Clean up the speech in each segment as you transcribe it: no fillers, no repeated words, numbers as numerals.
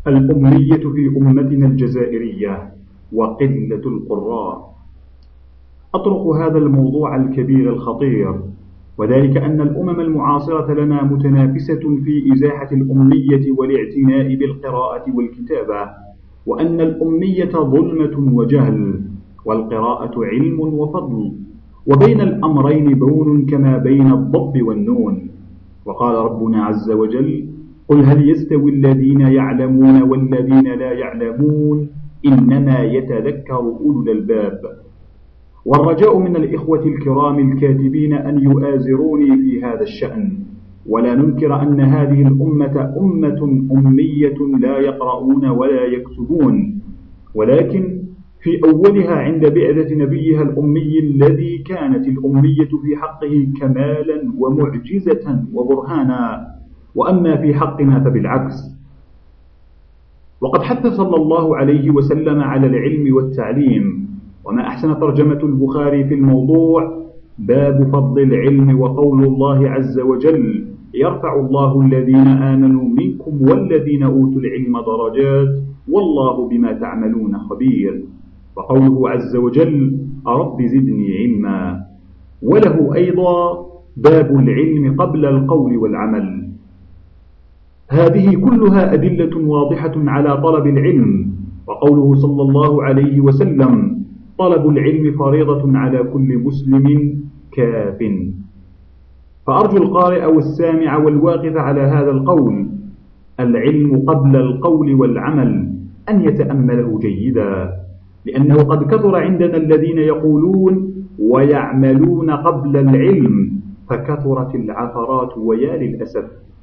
الأمية في أمتنا الجزائرية وقلة القراء. أطرق هذا الموضوع الكبير الخطير، وذلك أن الأمم المعاصرة لنا متنافسة في إزاحة الأمية والاعتناء بالقراءة والكتابة، وأن الأمية ظلمة وجهل، والقراءة علم وفضل، وبين الأمرين بون كما بين الضب والنون. وقال ربنا عز وجل: قل هل يستوي الذين يعلمون والذين لا يعلمون إنما يتذكر أولو الألباب. والرجاء من الإخوة الكرام الكاتبين أن يؤازروني في هذا الشأن، ولا ننكر أن هذه الأمة أمة أمية لا يقرؤون ولا يكتبون، ولكن في أولها عند بعثة نبيها الأمي الذي كانت الأمية في حقه كمالا ومعجزة وبرهانا، وأما في حقنا فبالعكس. وقد حث صلى الله عليه وسلم على العلم والتعليم، وما أحسن ترجمة البخاري في الموضوع: باب فضل العلم، وقول الله عز وجل: يرفع الله الذين آمنوا منكم والذين أوتوا العلم درجات والله بما تعملون خبير. وقوله عز وجل: رب زدني علما. وله أيضا باب العلم قبل القول والعمل. هذه كلها أدلة واضحة على طلب العلم. وقوله صلى الله عليه وسلم: طلب العلم فريضة على كل مسلم كاف. فأرجو القارئ والسامع والواقف على هذا القول: العلم قبل القول والعمل أن يتأمله جيدا، لأنه قد كثر عندنا الذين يقولون ويعملون قبل العلم، فكثرت العثرات ويا للأسف.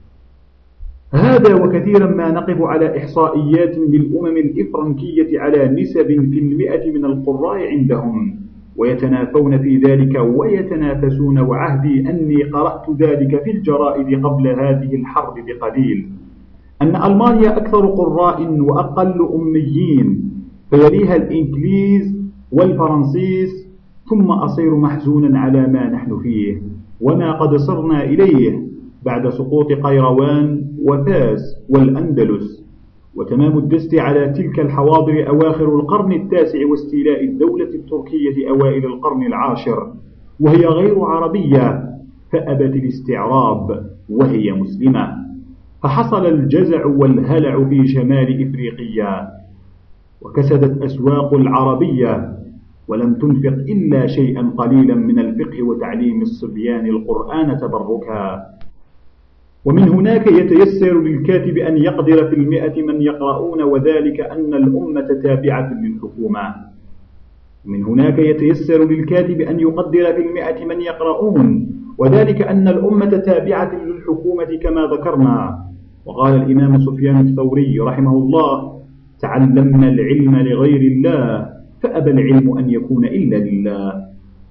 هذا وكثيرا ما نقف على إحصائيات للأمم الإفرنكية على نسب في 100 من القراء عندهم، ويتنافون في ذلك ويتنافسون، وعهدي أني قرأت ذلك في الجرائد قبل هذه الحرب بقليل، أن ألمانيا أكثر قراء وأقل أميين، فيليها الإنجليز والفرنسيس، ثم أصير محزونا على ما نحن فيه وما قد صرنا إليه بعد سقوط قيروان وفاس والأندلس، وتمام الدست على تلك الحواضر أواخر القرن التاسع، واستيلاء الدولة التركية أوائل القرن العاشر، وهي غير عربية فأبت الاستعراب وهي مسلمة، فحصل الجزع والهلع في شمال إفريقيا، وكسدت أسواق العربية، ولم تنفق إلا شيئا قليلا من الفقه وتعليم الصبيان القرآن تبركا. ومن هناك يتيسر للكاتب أن يقدر في 100 من يقرؤون، وذلك أن الأمة تابعة للحكومة. من هناك يتيسر للكاتب أن يقدر في 100 من يقرؤون، وذلك أن الأمة تابعة للحكومة كما ذكرنا. وقال الإمام سفيان الثوري رحمه الله: تعلمنا العلم لغير الله فأبى العلم أن يكون إلا لله.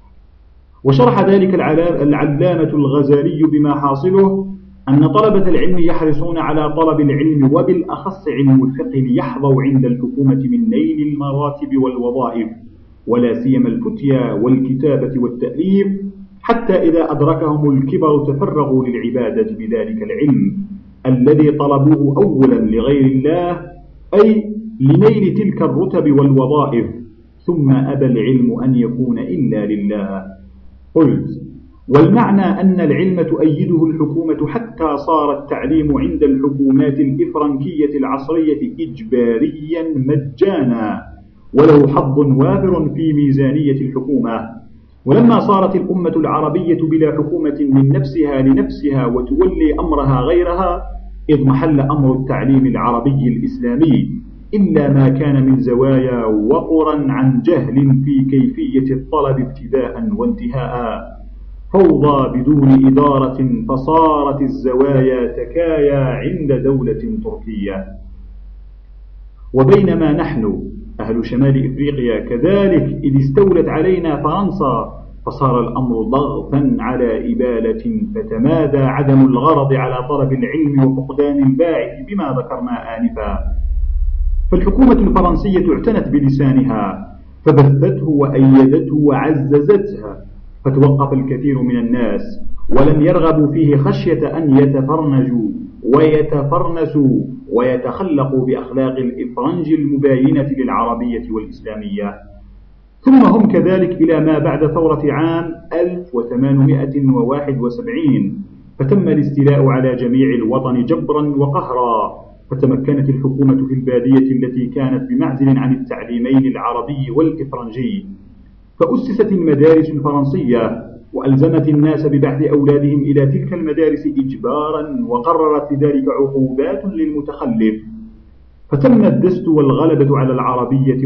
وشرح ذلك العلامة الغزالي بما حاصله أن طلبة العلم يحرصون على طلب العلم، وبالأخص علم الفقه، ليحظوا عند الحكومة من نيل المراتب والوظائف، ولا سيما الفتيا والكتابة والتأليف، حتى إذا أدركهم الكبر تفرغوا للعبادة بذلك العلم الذي طلبوه أولا لغير الله، أي لنيل تلك الرتب والوظائف، ثم أبى العلم أن يكون إلا لله. قلت: والمعنى أن العلم تؤيده الحكومة، حتى صار التعليم عند الحكومات الإفرنكية العصرية إجباريا مجانا، وله حظ وافر في ميزانية الحكومة. ولما صارت الأمة العربية بلا حكومة من نفسها لنفسها وتولي أمرها غيرها، اضمحل أمر التعليم العربي الإسلامي إلا ما كان من زوايا وقرا عن جهل في كيفية الطلب ابتداء وانتهاء، فوضى بدون إدارة، فصارت الزوايا تكايا عند دولة تركية. وبينما نحن أهل شمال إفريقيا كذلك إذ استولت علينا فرنسا، فصار الأمر ضغطا على إبالة، فتمادى عدم الغرض على طلب العلم وفقدان الباعث بما ذكرنا آنفا. فالحكومة الفرنسية اعتنت بلسانها، فبثته وأيدته وعززته، فتوقف الكثير من الناس ولم يرغبوا فيه خشية أن يتفرنجوا ويتفرنسوا ويتخلقوا بأخلاق الإفرنج المباينة للعربية والإسلامية. ثم هم كذلك إلى ما بعد ثورة عام 1871، فتم الاستيلاء على جميع الوطن جبرا وقهرا، فتمكنت الحكومة في البادية التي كانت بمعزل عن التعليمين العربي والإفرنجي، فأسست المدارس الفرنسية وألزمت الناس ببعث أولادهم إلى تلك المدارس إجبارا، وقررت لذلك عقوبات للمتخلف، فتم الدست والغلبة على العربية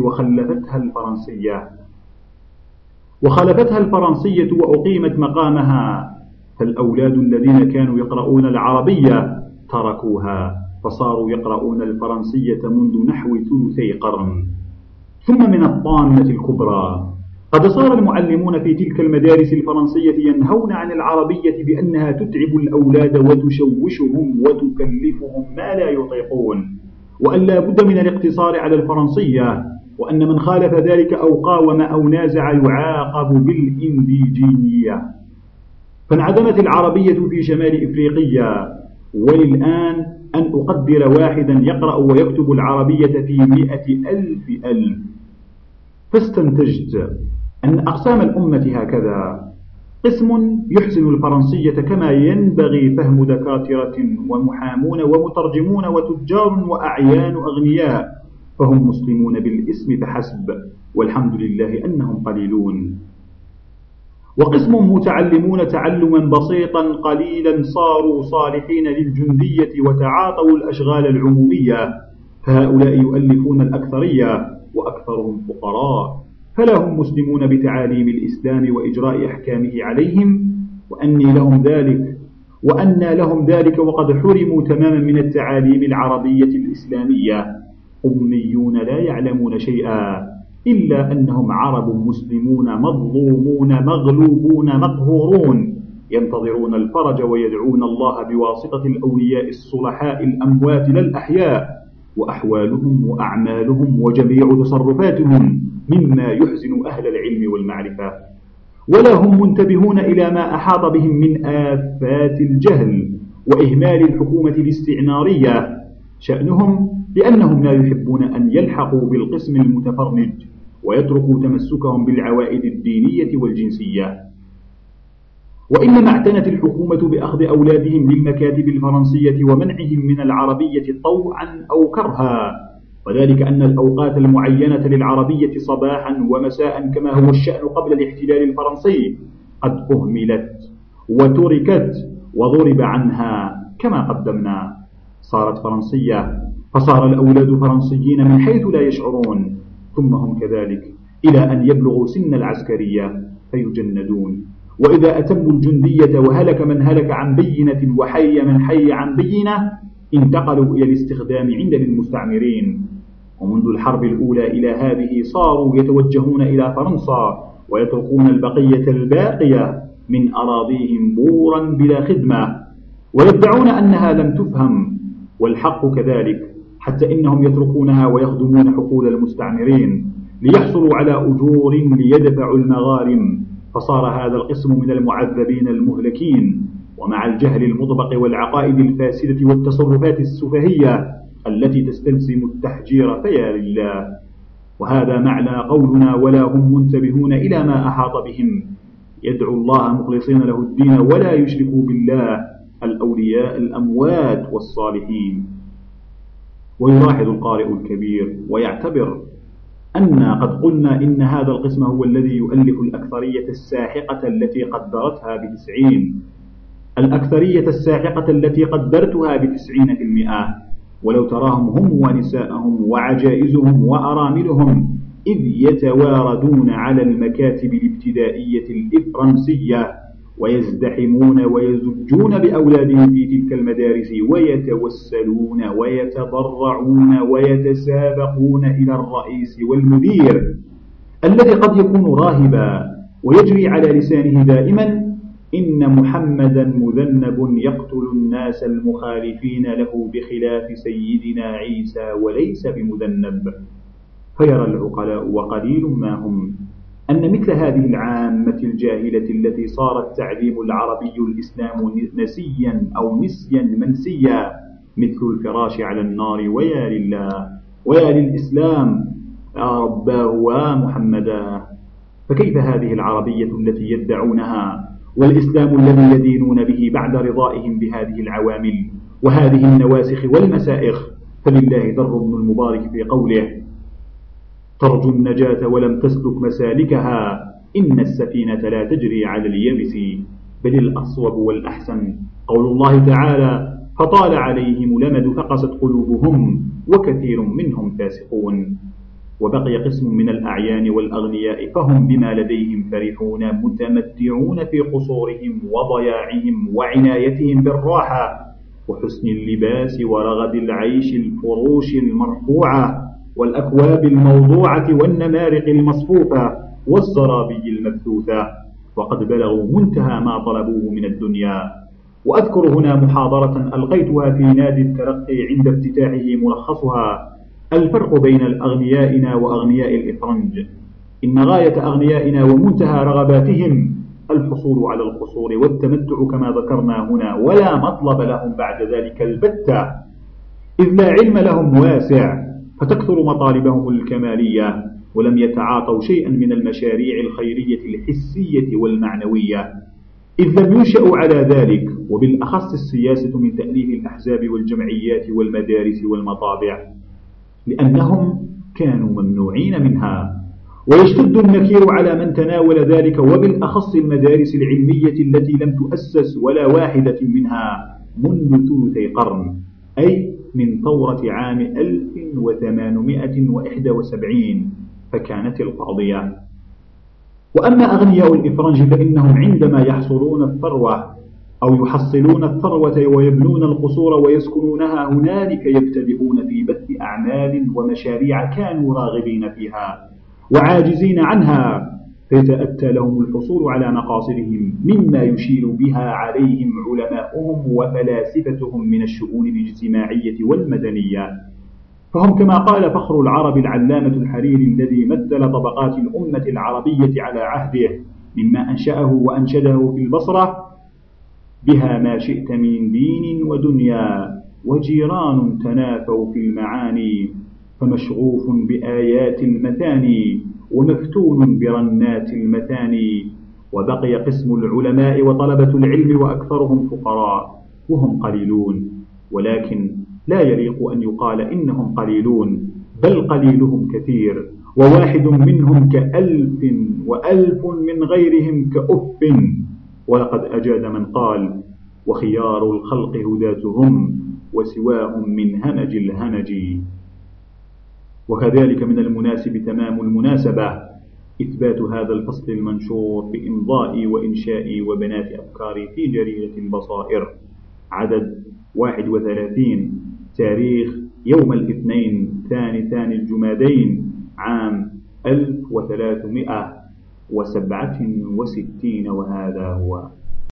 وخلفتها الفرنسية وأقيمت مقامها، فالأولاد الذين كانوا يقرؤون العربية تركوها فصاروا يقرؤون الفرنسية منذ نحو ثلثي قرن. ثم من الطامة الكبرى، قد صار المعلمون في تلك المدارس الفرنسية ينهون عن العربية بأنها تتعب الأولاد وتشوشهم وتكلفهم ما لا يطيقون، وأن لا بد من الاقتصار على الفرنسية، وأن من خالف ذلك أو قاوم أو نازع يعاقب بالإنديجينية. فانعدمت العربية في شمال إفريقيا، وللآن أن أقدر واحدا يقرأ ويكتب العربية في 100,000. فاستنتجت أن أقسام الأمة هكذا: قسم يحسن الفرنسية كما ينبغي فهم دكاترة ومحامون ومترجمون وتجار وأعيان أغنياء، فهم مسلمون بالاسم فحسب، والحمد لله أنهم قليلون. وقسم متعلمون تعلما بسيطا قليلا صاروا صالحين للجندية وتعاطوا الأشغال العمومية، فهؤلاء يؤلفون الأكثرية وأكثرهم فقراء، فلا هم مسلمون بتعاليم الإسلام وإجراء أحكامه عليهم، وأن لهم ذلك وقد حرموا تماما من التعاليم العربية الإسلامية. أميون لا يعلمون شيئا إلا أنهم عرب مسلمون مظلومون مغلوبون مقهورون، ينتظرون الفرج ويدعون الله بواسطة الأولياء الصلحاء الأموات لا الأحياء، وأحوالهم وأعمالهم وجميع تصرفاتهم مما يحزن أهل العلم والمعرفة، ولا هم منتبهون إلى ما أحاط بهم من آفات الجهل وإهمال الحكومة الاستعمارية. شأنهم لأنهم لا يحبون أن يلحقوا بالقسم المتفرنج ويتركوا تمسكهم بالعوائد الدينية والجنسية. وإنما اعتنت الحكومة بأخذ أولادهم للمكاتب الفرنسية ومنعهم من العربية طوعا أو كرها، وذلك أن الأوقات المعينة للعربية صباحا ومساء كما هو الشأن قبل الاحتلال الفرنسي قد أهملت وتركت وضرب عنها كما قدمنا. صارت فرنسية، فصار الأولاد فرنسيين من حيث لا يشعرون، ثم هم كذلك إلى أن يبلغوا سن العسكرية فيجندون، وإذا أتموا الجندية وهلك من هلك عن بينة وحي من حي عن بينة انتقلوا إلى الاستخدام عند المستعمرين. ومنذ الحرب الأولى إلى هذه صاروا يتوجهون إلى فرنسا ويتركون البقية الباقية من أراضيهم بورا بلا خدمة، ويدعون أنها لم تفهم، والحق كذلك، حتى إنهم يتركونها ويخدمون حقول المستعمرين ليحصلوا على أجور ليدفعوا المغارم، فصار هذا القسم من المعذبين المهلكين، ومع الجهل المطبق والعقائد الفاسدة والتصرفات السفهية التي تستلزم التحجير فيا لله. وهذا معنى قولنا ولا هم منتبهون إلى ما أحاط بهم، يدعو الله مخلصين له الدين ولا يشركوا بالله الأولياء الأموات والصالحين. ويلاحظ القارئ الكبير ويعتبر أن قد قلنا إن هذا القسم هو الذي يؤلف الأكثرية الساحقة التي قدرتها الأكثرية الساحقة التي قدرتها 90%، ولو تراهم هم ونساءهم وعجائزهم وأراملهم إذ يتواردون على المكاتب الابتدائية الإفرنسية ويزدحمون ويزجون بأولادهم في تلك المدارس ويتوسلون ويتضرعون ويتسابقون إلى الرئيس والمدير الذي قد يكون راهبا ويجري على لسانه دائما إن محمدا مذنب يقتل الناس المخالفين له بخلاف سيدنا عيسى وليس بمذنب. فيرى العقلاء وقليل ما هم أن مثل هذه العامة الجاهلة التي صار التعليم العربي الإسلام نسيا أو نسيا منسيا مثل الفراش على النار، ويا لله ويا للإسلام يا رباه ومحمدا. فكيف هذه العربية التي يدعونها والإسلام الذي يدينون به بعد رضائهم بهذه العوامل وهذه النواسخ والمسائخ؟ فلله در ابن المبارك في قوله: ترجو النجاة ولم تسلك مسالكها، إن السفينة لا تجري على اليبس. بل الأصوب والأحسن قول الله تعالى: فطال عليهم الأمد فقست قلوبهم وكثير منهم فاسقون. وبقي قسم من الأعيان والأغنياء فهم بما لديهم فرحون متمتعون في قصورهم وضياعهم وعنايتهم بالراحة وحسن اللباس ورغد العيش، الفروش المرفوعة والأكواب الموضوعة والنمارق المصفوفة والزرابي المبثوثة، وقد بلغوا منتهى ما طلبوه من الدنيا. وأذكر هنا محاضرة ألقيتها في نادي الترقي عند افتتاحه، ملخصها: الفرق بين الأغنيائنا وأغنياء الإفرنج. إن غاية أغنيائنا ومنتهى رغباتهم الحصول على القصور والتمتع كما ذكرنا هنا، ولا مطلب لهم بعد ذلك البتة، إذ لا علم لهم واسع، فتكثر مطالبهم الكمالية، ولم يتعاطوا شيئا من المشاريع الخيرية الحسية والمعنوية، إذ لم ينشأوا على ذلك، وبالأخص السياسة من تأليف الأحزاب والجمعيات والمدارس والمطابع، لأنهم كانوا ممنوعين منها. ويشتد النكير على من تناول ذلك، وبالأخص المدارس العلمية التي لم تؤسس ولا واحدة منها منذ ثلثي قرن، أي من ثورة عام 1871 فكانت القاضية. وأما أغنياء الإفرنج فإنهم عندما يحصلون الثروة أو يحصلون الثروة ويبنون القصور ويسكنونها هنالك يبتدئون في بث أعمال ومشاريع كانوا راغبين فيها وعاجزين عنها، فيتأتى لهم الحصول على مقاصدهم مما يشير بها عليهم علماؤهم وفلاسفتهم من الشؤون الاجتماعية والمدنية. فهم كما قال فخر العرب العلامة الحريري الذي مثل طبقات الأمة العربية على عهده مما أنشأه وأنشده في البصرة: بها ما شئت من دين ودنيا، وجيران تنافوا في المعاني، فمشغوف بآيات المثاني، ومفتون برنات المثاني. وبقي قسم العلماء وطلبة العلم وأكثرهم فقراء وهم قليلون، ولكن لا يليق أن يقال إنهم قليلون، بل قليلهم كثير، وواحد منهم كألف، وألف من غيرهم كأف. ولقد أجاد من قال: وخيار الخلق هداتهم، وسواهم من همج الهمج. وكذلك من المناسب تمام المناسبة إثبات هذا الفصل المنشور بإمضائي وإنشائي وبنات أفكاري في جريدة البصائر، عدد 31، تاريخ يوم الاثنين ثاني الجمادين عام 1367، وهذا هو.